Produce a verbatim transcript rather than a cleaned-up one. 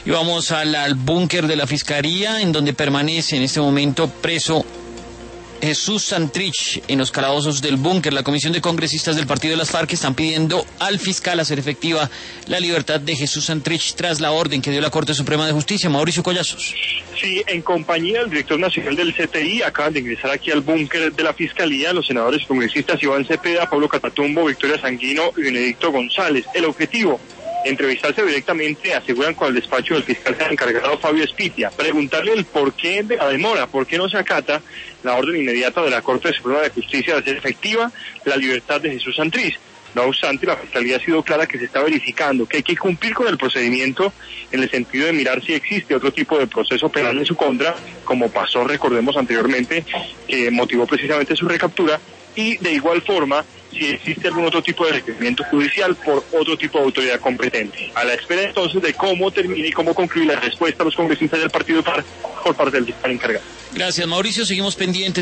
Y vamos al, al búnker de la Fiscalía, en donde permanece en este momento preso Jesús Santrich en los calabozos del búnker. La Comisión de Congresistas del Partido de las FARC están pidiendo al fiscal hacer efectiva la libertad de Jesús Santrich tras la orden que dio la Corte Suprema de Justicia. Mauricio Collazos. Sí, en compañía del director nacional del C T I acaban de ingresar aquí al búnker de la Fiscalía los senadores congresistas Iván Cepeda, Pablo Catatumbo, Victoria Sanguino y Benedicto González. El objetivo: entrevistarse directamente, aseguran, con el despacho del fiscal encargado Fabio Espitia, preguntarle el porqué de la demora, por qué no se acata la orden inmediata de la Corte Suprema de Justicia de hacer efectiva la libertad de Jesús Santrich. No obstante, la Fiscalía ha sido clara que se está verificando que hay que cumplir con el procedimiento en el sentido de mirar si existe otro tipo de proceso penal en su contra, como pasó, recordemos anteriormente, que motivó precisamente su recaptura, y de igual forma si existe algún otro tipo de requerimiento judicial por otro tipo de autoridad competente. A la espera entonces de cómo termine y cómo concluye la respuesta a los congresistas del partido par por parte del fiscal encargado. Gracias, Mauricio, seguimos pendientes.